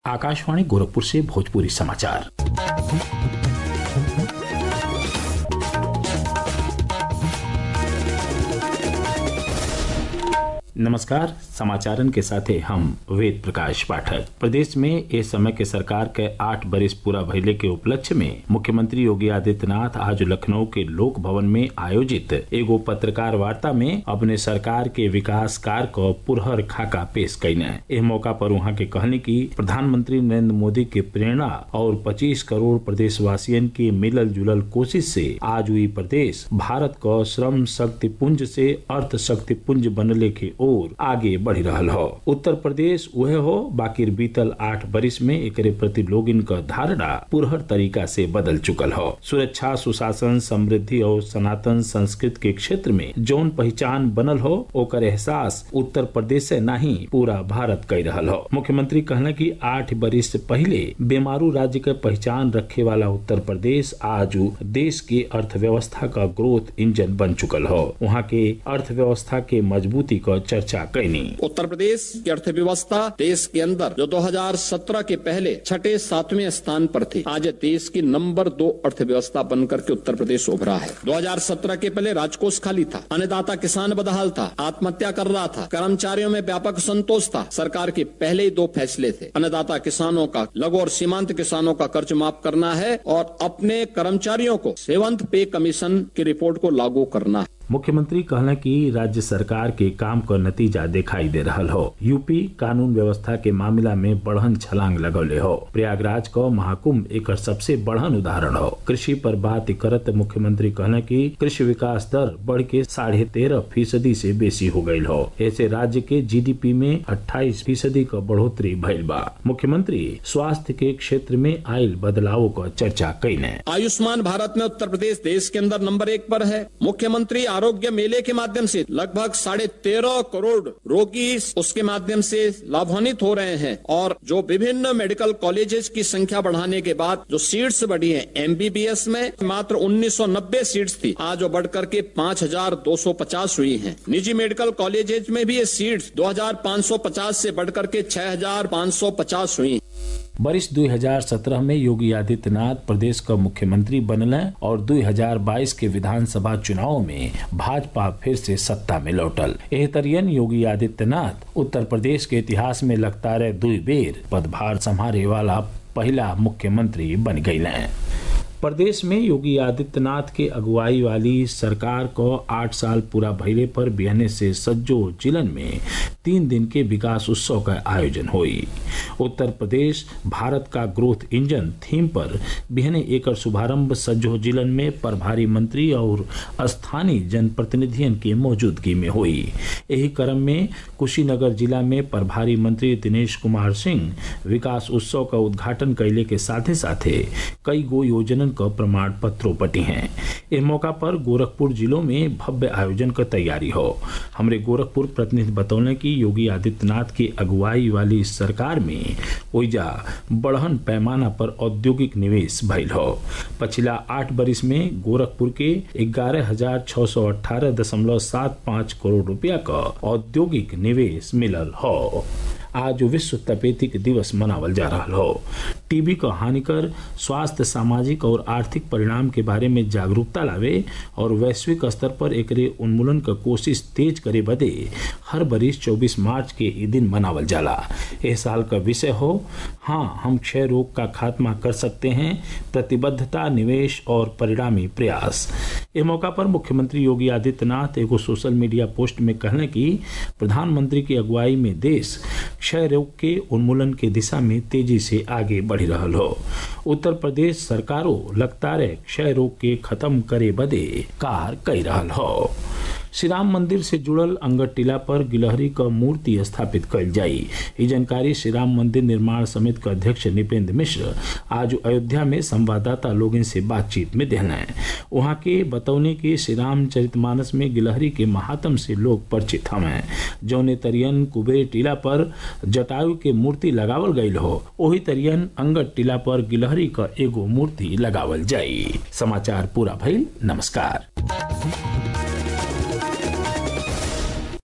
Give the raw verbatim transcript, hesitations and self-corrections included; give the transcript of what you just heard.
आकाशवाणी गोरखपुर से भोजपुरी समाचार। नमस्कार, समाचारन के साथे हम वेद प्रकाश पाठक। प्रदेश में इस समय के सरकार के आठ बरिस पूरा भइले के उपलक्ष्य में मुख्यमंत्री योगी आदित्यनाथ आज लखनऊ के लोक भवन में आयोजित एगो पत्रकार वार्ता में अपने सरकार के विकास कार्य को पुरहर खाका पेश कईने। इस मौका पर वहाँ के कहने की प्रधानमंत्री नरेंद्र मोदी के प्रेरणा और पच्चीस करोड़ प्रदेशवासियन की मिलल जुलल कोशिश से आज हुई प्रदेश भारत को श्रम शक्ति पुंज से अर्थ शक्ति पुंज बनले के और आगे बढ़ी रहल हो। उत्तर प्रदेश वह हो बाकी बीतल आठ बरिस में एकरे प्रति लोगिन का धारणा पुरहर तरीका से बदल चुकल हो। सुरक्षा, सुशासन, समृद्धि और सनातन संस्कृति के क्षेत्र में जौन पहचान बनल हो ओकर एहसास उत्तर प्रदेश से नहीं पूरा भारत कर रहल हो। मुख्यमंत्री कहना की आठ बरिस पहले बेमारू राज्य के पहचान रखे वाला उत्तर प्रदेश आज देश के अर्थव्यवस्था का ग्रोथ इंजन बन चुकल हो। वहाँ के अर्थव्यवस्था के मजबूती का चर्चा कैनी। उत्तर प्रदेश की अर्थव्यवस्था देश के अंदर जो दो हज़ार सत्रह के पहले छठे सातवें स्थान पर थी, आज देश की नंबर दो अर्थव्यवस्था बनकर के उत्तर प्रदेश उभरा है। दो हज़ार सत्रह के पहले राजकोष खाली था, अन्नदाता किसान बदहाल था, आत्महत्या कर रहा था, कर्मचारियों में व्यापक संतोष था। सरकार के पहले ही दो फैसले थे, अन्नदाता किसानों का, लघु और सीमांत किसानों का कर्ज माफ करना है और अपने कर्मचारियों को सेवंथ पे कमीशन की रिपोर्ट को लागू करना है। मुख्यमंत्री कहना कि राज्य सरकार के काम का नतीजा दिखाई दे रहा हो। यूपी कानून व्यवस्था के मामला में बढ़न छलांग लगौले हो। प्रयागराज को महाकुंभ एक सबसे बढ़न उदाहरण हो। कृषि पर बात करत मुख्यमंत्री कहना कि कृषि विकास दर बढ़ के साढ़े तेरह फीसदी से बेसी हो गयी हो। ऐसे राज्य के जीडीपी में अट्ठाईस फीसदी का बढ़ोतरी भइल बा। मुख्यमंत्री स्वास्थ्य के क्षेत्र में आयल बदलाव का चर्चा कईने। आयुष्मान भारत में उत्तर प्रदेश देश के अंदर नंबर एक पर है। मुख्यमंत्री आरोग्य मेले के माध्यम से लगभग साढ़े तेरह करोड़ रोगी उसके माध्यम से लाभान्वित हो रहे हैं और जो विभिन्न मेडिकल कॉलेजेस की संख्या बढ़ाने के बाद जो सीट्स बढ़ी हैं, एमबीबीएस में मात्र उन्नीस सौ नब्बे सीट्स थी, आज वो बढ़कर के पाँच हजार दो सौ पचास हुई हैं। निजी मेडिकल कॉलेजेस में भी ये सीट्स दो हजार पाँच सौ पचास से बढ़कर के छह हजार पाँच सौ पचास हुई। वर्ष दो हज़ार सत्रह में योगी आदित्यनाथ प्रदेश का मुख्यमंत्री बनले और दो हज़ार बाईस के विधानसभा चुनाव में भाजपा फिर से सत्ता में लौटल। एहतरियन योगी आदित्यनाथ उत्तर प्रदेश के इतिहास में लगातार दुई बेर पदभार संभाले वाला पहला मुख्यमंत्री बन गए। प्रदेश में योगी आदित्यनाथ के अगुवाई वाली सरकार को आठ साल पूरा भइले पर बिहने से सज्जो जिलन में तीन दिन के विकास उत्सव का आयोजन हुई। उत्तर प्रदेश भारत का ग्रोथ इंजन थीम पर बिहने एकर शुभारंभ सज्जो जिलन में प्रभारी मंत्री और स्थानीय जनप्रतिनिधियों की मौजूदगी में हुई। यही क्रम में कुशीनगर जिला में प्रभारी मंत्री दिनेश कुमार सिंह विकास उत्सव का उद्घाटन कैले के साथे साथे कई गो योजन का प्रमाण पत्रों बटी हैं। इस मौका पर गोरखपुर जिलों में भव्य आयोजन का तैयारी हो। हमारे गोरखपुर प्रतिनिधि बतौले कि योगी आदित्यनाथ की अगुवाई वाली सरकार में ओइजा बढ़न पैमाना पर औद्योगिक निवेश भइल हो। पिछला आठ बरिस में गोरखपुर के ग्यारह हजार छह सौ अठारह दशमलव सात पाँच करोड़ रुपया का औद्योगिक निवेश मिलल हो। आज विश्व तपेदिक दिवस मनावल जा रहा हो। टीबी का हानिकर स्वास्थ्य, सामाजिक और आर्थिक परिणाम के बारे में जागरूकता लावे और वैश्विक स्तर पर एकरे उन्मूलन का कोशिश तेज करे बदे हर बरिस चौबीस मार्च के ये दिन मनावल जाला। इस साल का विषय हो हाँ हम क्षय रोग का खात्मा कर सकते हैं, प्रतिबद्धता, निवेश और परिणामी प्रयास। इस मौका पर मुख्यमंत्री योगी आदित्यनाथ एगो सोशल मीडिया पोस्ट में कहने की प्रधानमंत्री की अगुवाई में देश क्षय रोग के उन्मूलन के दिशा में तेजी से आगे बढ़ रहा हो। उत्तर प्रदेश सरकारों लगातार क्षय रोग के खत्म करे बदे कार कर रहा हो। श्री राम मंदिर से जुड़ल अंगद टीला पर गिलहरी का मूर्ति स्थापित कल जाई। ये जानकारी श्री राम मंदिर निर्माण समिति के अध्यक्ष निपेंद्र मिश्र आज अयोध्या में संवाददाता लोगों से बातचीत में देना। वहाँ के बतौने के श्री रामचरितमानस में गिलहरी के महात्म से लोग परिचित हमें। जौने तरियन कुबेर टीला पर जटायु के मूर्ति लगावल गई हो, वही तरियन अंगद टीला पर गिलहरी का एगो मूर्ति लगावल जाई। समाचार पूरा भइल। नमस्कार।